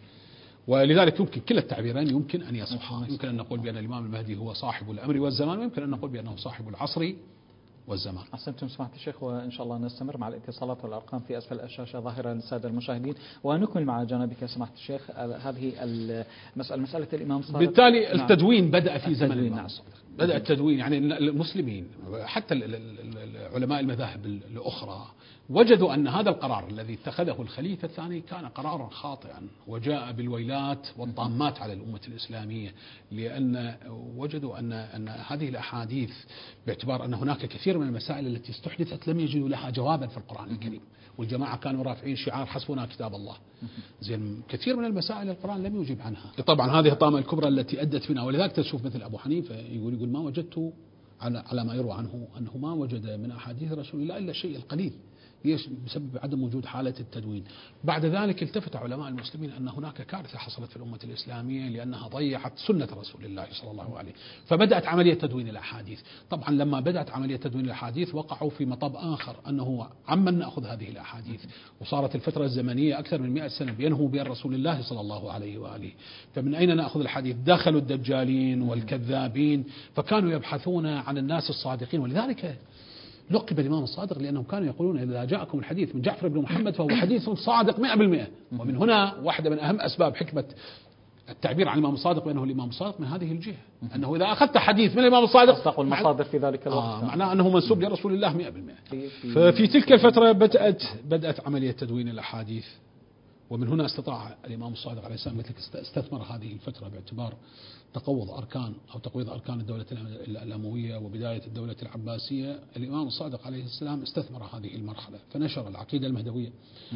S1: ولذلك يمكن كلا التعبيرين يمكن أن يصحا. يمكن أن نقول بأن الإمام المهدي هو صاحب الأمر والزمان، ويمكن أن نقول بأنه صاحب العصر والزمان.
S2: أحسنتم سمعت الشيخ، وإن شاء الله نستمر مع الاتصالات والأرقام في أسفل الشاشة ظاهرة للسادة المشاهدين، ونكمل مع جانبك سمعت الشيخ هذه المسألة مسألة الإمام الصادق.
S1: بالتالي التدوين بدأ في زمن الإمام الصادق، بدأ التدوين. يعني المسلمين حتى علماء المذاهب الأخرى وجدوا أن هذا القرار الذي اتخذه الخليفة الثاني كان قرارا خاطئا وجاء بالويلات والطامات على الأمة الإسلامية، لأن وجدوا أن أن هذه الأحاديث باعتبار أن هناك كثير من المسائل التي استحدثت لم يجدوا لها جوابا في القرآن الكريم، والجماعة كانوا رافعين شعار حسبنا كتاب الله. زين كثير من المسائل القرآن لم يجيب عنها. طبعا هذه الطامة الكبرى التي أدت بنا، ولذلك تشوف مثل أبو حنيفة يقول يقول ما وجدت على على ما يروى عنه أنه ما وجد من أحاديث رسول الله إلا الشيء القليل. ليش؟ بسبب عدم وجود حالة التدوين. بعد ذلك التفت علماء المسلمين أن هناك كارثة حصلت في الأمة الإسلامية لأنها ضيعت سنة رسول الله صلى الله عليه، فبدأت عملية تدوين الأحاديث. طبعا لما بدأت عملية تدوين الأحاديث وقعوا في مطب آخر أنه عمن نأخذ هذه الأحاديث، وصارت الفترة الزمنية أكثر من مئة سنة بينه بين رسول الله صلى الله عليه وآله، فمن أين نأخذ الحديث؟ دخلوا الدجالين والكذابين فكانوا يبحثون عن الناس الصادقين. ولذلك لقب الإمام الصادق لأنهم كانوا يقولون إذا جاءكم الحديث من جعفر بن محمد فهو حديث صادق مئة بالمئة. ومن هنا واحدة من أهم أسباب حكمة التعبير عن الإمام الصادق بأنه الإمام الصادق من هذه الجهة، أنه إذا أخذت حديث من الإمام الصادق
S2: أصدق المصادر في ذلك الوقت
S1: آه معناه أنه منسوب لرسول الله مئة بالمئة. ففي تلك الفترة بدأت بدأت عملية تدوين الأحاديث، ومن هنا استطاع الإمام الصادق عليه السلام استثمر هذه الفترة باعتبار تقوض أركان أو تقويض أركان الدولة الأموية وبداية الدولة العباسية. الإمام الصادق عليه السلام استثمر هذه المرحلة فنشر العقيدة المهدوية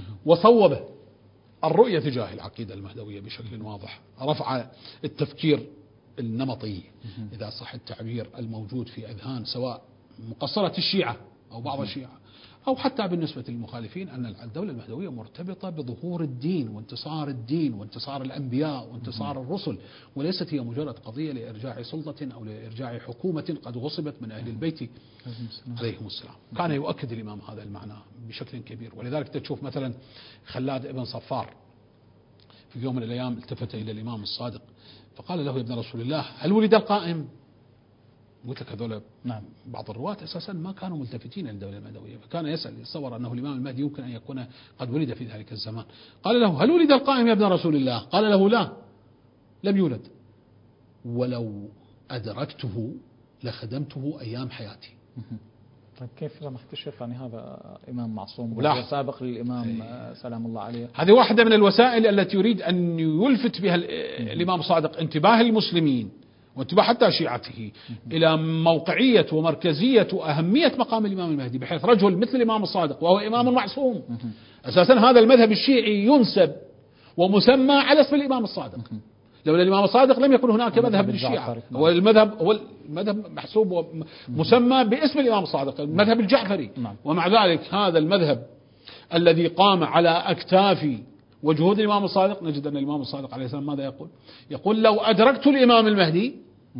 S1: وصوب الرؤية تجاه العقيدة المهدوية بشكل واضح، رفع التفكير النمطي إذا صح التعبير الموجود في أذهان سواء مقصرة الشيعة أو بعض الشيعة أو حتى بالنسبة للمخالفين أن الدولة المهدوية مرتبطة بظهور الدين وانتصار الدين وانتصار الأنبياء وانتصار الرسل، وليست هي مجرد قضية لإرجاع سلطة أو لإرجاع حكومة قد غصبت من أهل البيت عليهم السلام. كان يؤكد الإمام هذا المعنى بشكل كبير. ولذلك تشوف مثلا خلاد ابن صفار في يوم من الأيام التفت إلى الإمام الصادق فقال له يا ابن رسول الله هل ولد القائم؟ قلت لك هذول نعم بعض الرواة أساسا ما كانوا ملتفتين للدولة المهدوية، فكان يسأل يتصور أنه الإمام المهدي يمكن أن يكون قد ولد في ذلك الزمان. قال له هل ولد القائم يا ابن رسول الله؟ قال له لا لم يولد، ولو أدركته لخدمته أيام حياتي.
S2: طيب كيف سمحت الشيخ؟ يعني هذا إمام معصوم وسابق للإمام أي. سلام الله عليه.
S1: هذه واحدة من الوسائل التي يريد أن يلفت بها الإمام الصادق انتباه المسلمين وانتباه حتى شيعته إلى موقعية ومركزية وأهمية مقام الإمام المهدي، بحيث رجل مثل الإمام الصادق وهو إمام معصوم. أساسا هذا المذهب الشيعي ينسب ومسمى على اسم الإمام الصادق، لولا الإمام الصادق لم يكن هناك مذهب للشيعة، والمذهب هو المذهب محسوب ومسمى باسم الإمام الصادق المذهب الجعفري. ومع ذلك هذا المذهب الذي قام على أكتاف وجهود الإمام الصادق نجد أن الإمام الصادق عليه السلام ماذا يقول؟ يقول لو أدركت الإمام المهدي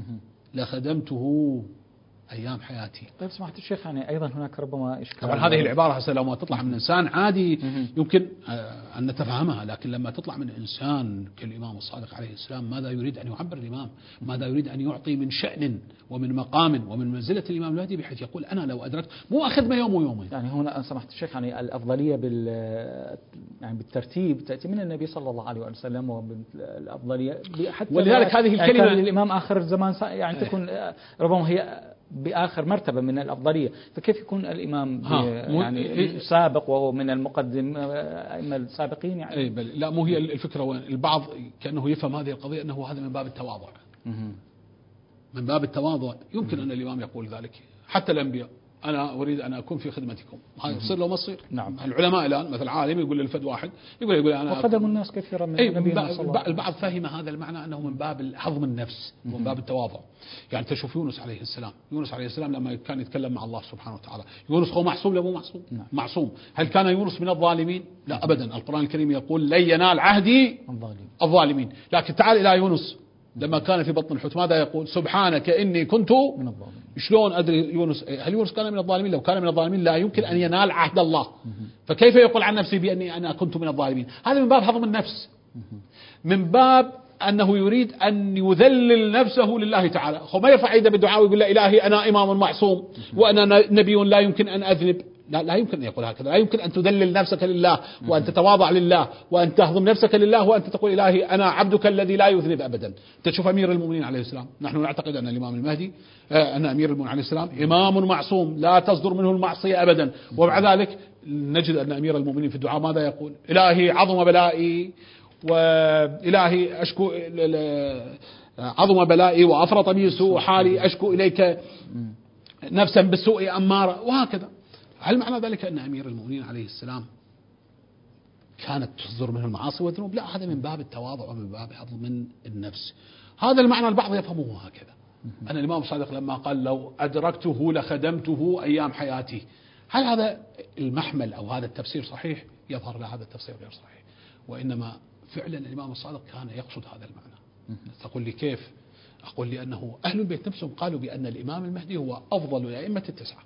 S1: لخدمته أيام حياتي.
S2: طيب سمحت الشيخ يعني أيضا هناك ربما إشكال.
S1: طبعا هذه العبارة هسه لو ما تطلع من إنسان عادي يمكن أن نتفهمها، لكن لما تطلع من إنسان كالإمام الصادق عليه السلام ماذا يريد أن يعبر الإمام؟ ماذا يريد أن يعطي من شأن ومن مقام ومن منزلة الإمام المهدي، بحيث يقول أنا لو أدركت مو أخذ ما يوم ويومين.
S2: يعني هنا سمحت الشيخ يعني الأفضلية بال يعني بالترتيب تأتي من النبي صلى الله عليه وسلم، وبالأفضلية حتى
S1: ولذلك هذه الكلمة
S2: يعني الإمام آخر الزمان يعني تكون ربما هي بآخر مرتبة من الأفضلية، فكيف يكون الإمام يعني سابق وهو من المقدم أئمة السابقين يعني؟
S1: أي بل لا مو هي الفكرة وين البعض كأنه يفهم هذه القضية أنه هذا من باب التواضع. من باب التواضع يمكن أن الإمام يقول ذلك، حتى الأنبياء أنا أريد أن أكون في خدمتكم، هذا يصير لو ما يصير.
S2: نعم.
S1: العلماء الآن مثل عالم يقول للفد واحد يقول يقول أنا
S2: وخدموا الناس كثيرا من
S1: نبينا. البعض فهم هذا المعنى أنه من باب هضم النفس ومن باب التواضع. يعني تشوف يونس عليه السلام، يونس عليه السلام لما كان يتكلم مع الله سبحانه وتعالى، يونس هو معصوم لو معصوم؟
S2: نعم.
S1: معصوم. هل كان يونس من الظالمين؟ لا أبدا. القرآن الكريم يقول لن ينال عهدي الظالمين. لكن تعال إلى يونس لما كان في بطن الحوت ماذا يقول؟ سبحانك إني كنت من الظالمين. شلون أدري يونس؟ هل يونس كان من الظالمين؟ لو كان من الظالمين لا يمكن أن ينال عهد الله، فكيف يقول عن نفسه بأني أنا كنت من الظالمين؟ هذا من باب هضم النفس، من باب أنه يريد أن يذلل نفسه لله تعالى. هو ما يرفع يده بالدعاء ويقول لا إلهي أنا إمام معصوم وأنا نبي لا يمكن أن أذنب. لا, لا يمكن أن يقول هكذا. لا يمكن أن تذلل نفسك لله وأن تتواضع لله وأن تهضم نفسك لله وأن تقول إلهي أنا عبدك الذي لا يذنب أبدا. تشوف أمير المؤمنين عليه السلام، نحن نعتقد أن الإمام المهدي آه أن أمير المؤمنين عليه السلام إمام معصوم لا تصدر منه المعصية أبدا، ومع ذلك نجد أن أمير المؤمنين في الدعاء ماذا يقول؟ إلهي عظم بلائي وإلهي أشكو عظم بلائي وأفرط بي سوء حالي أشكو إليك نفسا بالسوء أمارة، وهكذا. هل معنى ذلك أن أمير المؤمنين عليه السلام كانت تصدر منه المعاصي والذنوب؟ لا، هذا من باب التواضع ومن باب هضم النفس. هذا المعنى البعض يفهمه هكذا. أن الإمام الصادق لما قال لو أدركته لخدمته أيام حياتي، هل هذا المحمل أو هذا التفسير صحيح؟ يظهر لا، هذا التفسير غير صحيح، وإنما فعلا الإمام الصادق كان يقصد هذا المعنى. تقول لي كيف؟ أقول لأنه أهل البيت نفسهم قالوا بأن الإمام المهدي هو أفضل الأئمة التسعة.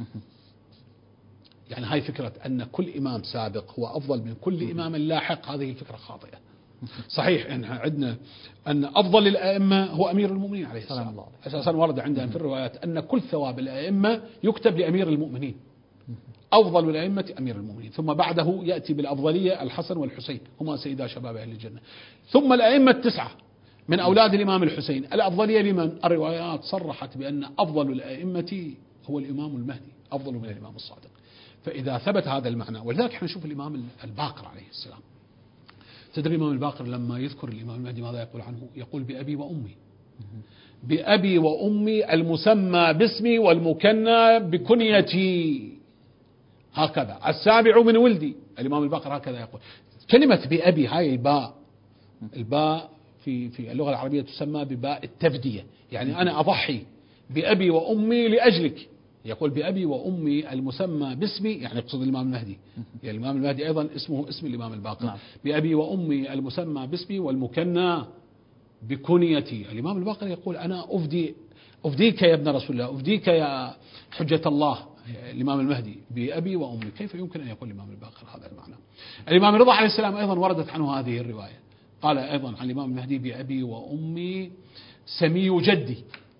S1: يعني هاي فكرة أن كل إمام سابق هو أفضل من كل إمام لاحق، هذه الفكرة خاطئة. صحيح أن عندنا أن أفضل الأئمة هو أمير المؤمنين عليه السلام، أساسا ورد عندنا في الروايات أن كل ثواب الأئمة يكتب لأمير المؤمنين، أفضل الأئمة أمير المؤمنين، ثم بعده يأتي بالأفضلية الحسن والحسين هما سيدا شباب أهل الجنة، ثم الأئمة التسعة من أولاد الإمام الحسين. الأفضلية لمن؟ الروايات صرحت بأن أفضل الأئمة هو الإمام المهدي، أفضل من الإمام الصادق. فإذا ثبت هذا المعنى، ولذلك احنا نشوف الإمام الباقر عليه السلام. تدري الإمام الباقر لما يذكر الإمام المهدي ماذا يقول عنه؟ يقول بأبي وأمي، بأبي وأمي المسمى باسمي والمكنى بكنيتي، هكذا السابع من ولدي. الإمام الباقر هكذا يقول. كلمة بأبي هاي الباء، الباء في في اللغة العربية تسمى بباء التفدية، يعني أنا أضحي بأبي وأمي لأجلك. يقول بأبي وأمي المسمى باسمي، يعني يقصد الإمام المهدي، يعني الإمام المهدي أيضا اسمه اسم الإمام الباقر. نعم. بأبي وأمي المسمى باسمي والمكنى بكنيتي. الإمام الباقر يقول أنا أفدي أفديك يا ابن رسول الله، أفديك يا حجة الله الإمام المهدي بأبي وأمي. كيف يمكن أن يقول الإمام الباقر هذا المعنى؟ الإمام الرضا عليه السلام أيضا وردت عنه هذه الرواية، قال أيضا عن الإمام المهدي بأبي وأمي سمي جدي،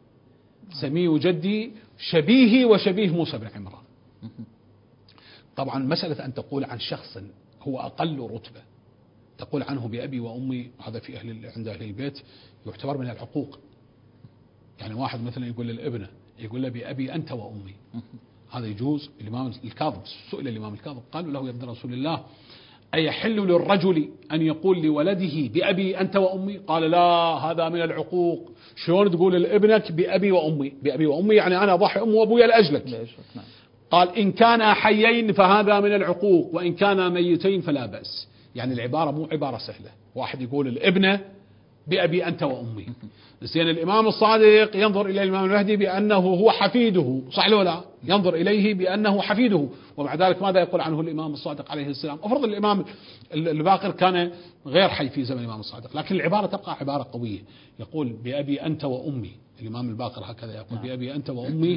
S1: سمي جدي شبيه وشبيه موسى بن عمران. طبعا مسألة أن تقول عن شخص هو أقل رتبة تقول عنه بأبي وأمي، هذا في أهل عند أهل البيت يعتبر من العقوق. يعني واحد مثلا يقول للابنة يقول له بأبي أنت وأمي، هذا يجوز. الإمام الكاظم سئل الإمام الكاظم قالوا له يا ابن رسول الله أيحل للرجل أن يقول لولده بأبي أنت وأمي؟ قال لا، هذا من العقوق. شلون تقول لابنك بأبي وأمي؟ بأبي وأمي يعني أنا أضحي أمي وأبويا لأجلك. قال إن كانا حيين فهذا من العقوق، وإن كانا ميتين فلا بأس. يعني العبارة مو عبارة سهلة، واحد يقول الابنة بأبي أنت وأمي. لأن الإمام الصادق ينظر إلى الإمام المهدي بأنه هو حفيده، صح ولا لا؟ ينظر إليه بأنه حفيده، ومع ذلك ماذا يقول عنه الإمام الصادق عليه السلام؟ أفرض الإمام الباقر كان غير حي في زمن الإمام الصادق، لكن العبارة تبقى عبارة قوية. يقول بأبي أنت وأمي، الإمام الباقر هكذا يقول بأبي أنت وأمي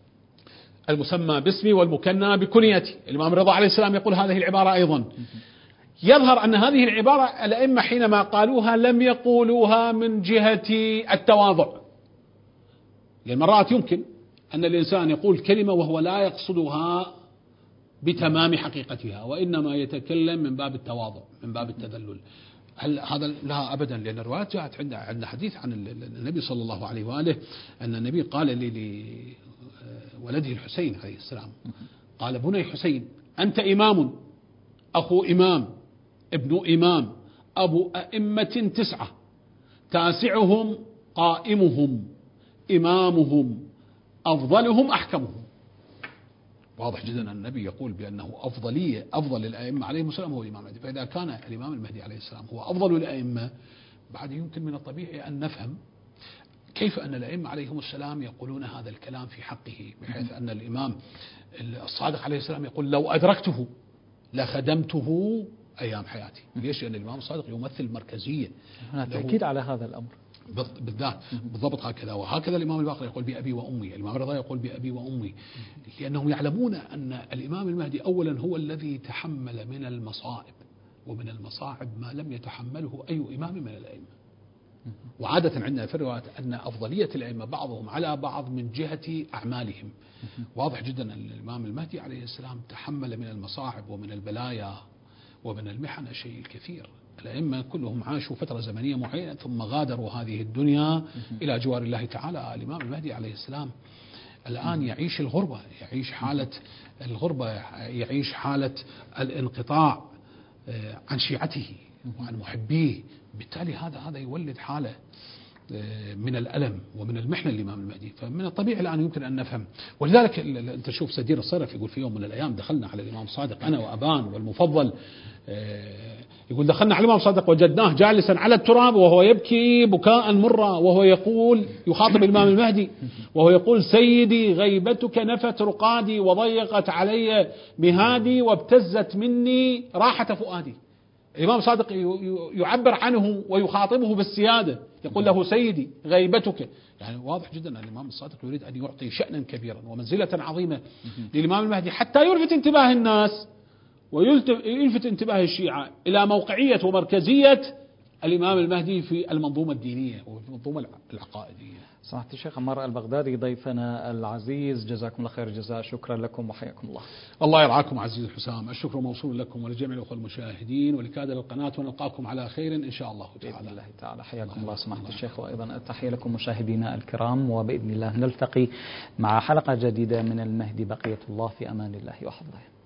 S1: المسمى باسمي والمكنى بكنيتي. الإمام الرضا عليه السلام يقول هذه العبارة أيضا. يظهر أن هذه العبارة الأئمة حينما قالوها لم يقولوها من جهة التواضع، لأن مرات يمكن أن الإنسان يقول كلمة وهو لا يقصدها بتمام حقيقتها، وإنما يتكلم من باب التواضع من باب التذلل. هل هذا لا أبدا، لأن الروايات جاءت عند عند حديث عن النبي صلى الله عليه وآله أن النبي قال لولده الحسين عليه السلام، قال بني حسين أنت إمام، أخو إمام، ابن إمام، أبو أئمة تسعة، تاسعهم قائمهم، إمامهم، أفضلهم أحكمهم. واضح جدا أن النبي يقول بأنه أفضلية أفضل الأئمة عليهم السلام هو الإمام المهدي. فإذا كان الإمام المهدي عليه السلام هو أفضل الأئمة، بعد يمكن من الطبيعي أن نفهم كيف أن الأئمة عليهم السلام يقولون هذا الكلام في حقه، بحيث أن الإمام الصادق عليه السلام يقول لو أدركته لخدمته أيام حياتي. ليش؟ لأن الإمام الصادق يمثل مركزية.
S2: هنا تأكيد على هذا الأمر
S1: بالذات بالضبط هكذا. وهكذا الإمام الباقر يقول بأبي وأمي، الإمام الرضا يقول بأبي وأمي، لأنهم يعلمون أن الإمام المهدي أولا هو الذي تحمل من المصائب ومن المصاعب ما لم يتحمله أي إمام من الأئمة. وعادة عندنا في الروايات أن أفضلية الأئمة بعضهم على بعض من جهة أعمالهم. واضح جدا أن الإمام المهدي عليه السلام تحمل من المصاعب ومن البلايا ومن المحن الشيء الكثير. الأئمة كلهم عاشوا فترة زمنية معينة ثم غادروا هذه الدنيا إلى جوار الله تعالى. الإمام المهدي عليه السلام الآن يعيش الغربة، يعيش حالة الغربة، يعيش حالة الانقطاع عن شيعته وعن محبيه. بالتالي هذا هذا يولد حالة من الألم ومن المحنة للإمام المهدي. فمن الطبيعي الآن يمكن أن نفهم. ولذلك أنت تشوف سدير الصرف يقول في يوم من الأيام دخلنا على الإمام الصادق أنا وأبان والمفضل، يقول دخلنا على الإمام الصادق وجدناه جالسا على التراب وهو يبكي بكاء مرة، وهو يقول يخاطب الإمام المهدي وهو يقول سيدي غيبتك نفت رقادي وضيقت علي مهادي وابتزت مني راحة فؤادي. الإمام الصادق يعبر عنه ويخاطبه بالسيادة، يقول له سيدي غيبتك. يعني واضح جدا أن الإمام الصادق يريد أن يعطي شأنا كبيرا ومنزلة عظيمة للإمام المهدي حتى يلفت انتباه الناس ويلفت انتباه الشيعة إلى موقعية ومركزية الإمام المهدي في المنظومة الدينية وفي المنظومة العقائدية.
S2: سماحة الشيخ عمار البغدادي ضيفنا العزيز، جزاكم الله خير الجزاء، شكرا لكم وحياكم الله.
S1: الله يرعاكم عزيز حسام، الشكر موصول لكم ولجميع الأخوة المشاهدين ولكادر القناة، ونلقاكم على خير إن شاء الله تعالى.
S2: بإذن الله تعالى حياكم الله سماحة الشيخ، وأيضا التحية لكم مشاهدينا الكرام، وبإذن الله نلتقي مع حلقة جديدة من المهدي. بقية الله في أمان الله وحفظه.